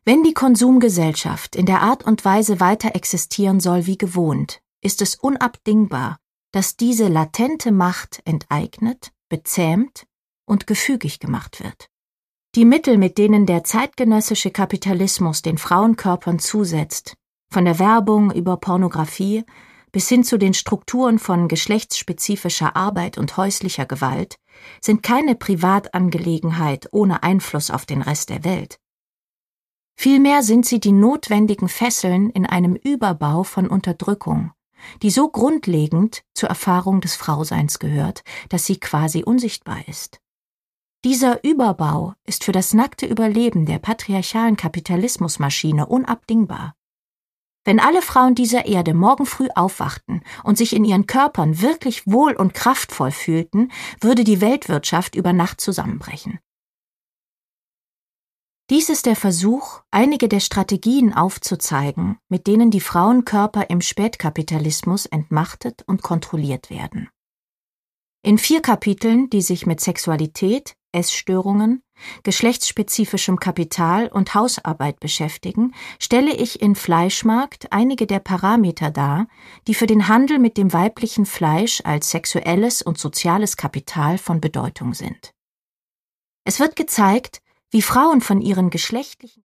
Wenn die Konsumgesellschaft in der Art und Weise weiter existieren soll wie gewohnt, ist es unabdingbar, dass diese latente Macht enteignet, bezähmt und gefügig gemacht wird. Die Mittel, mit denen der zeitgenössische Kapitalismus den Frauenkörpern zusetzt, von der Werbung über Pornografie bis hin zu den Strukturen von geschlechtsspezifischer Arbeit und häuslicher Gewalt, sind keine Privatangelegenheit ohne Einfluss auf den Rest der Welt. Vielmehr sind sie die notwendigen Fesseln in einem Überbau von Unterdrückung, die so grundlegend zur Erfahrung des Frauseins gehört, dass sie quasi unsichtbar ist. Dieser Überbau ist für das nackte Überleben der patriarchalen Kapitalismusmaschine unabdingbar. Wenn alle Frauen dieser Erde morgen früh aufwachten und sich in ihren Körpern wirklich wohl und kraftvoll fühlten, würde die Weltwirtschaft über Nacht zusammenbrechen. Dies ist der Versuch, einige der Strategien aufzuzeigen, mit denen die Frauenkörper im Spätkapitalismus entmachtet und kontrolliert werden. In 4 Kapiteln, die sich mit Sexualität, Essstörungen, geschlechtsspezifischem Kapital und Hausarbeit beschäftigen, stelle ich in Fleischmarkt einige der Parameter dar, die für den Handel mit dem weiblichen Fleisch als sexuelles und soziales Kapital von Bedeutung sind. Es wird gezeigt, wie Frauen von ihren geschlechtlichen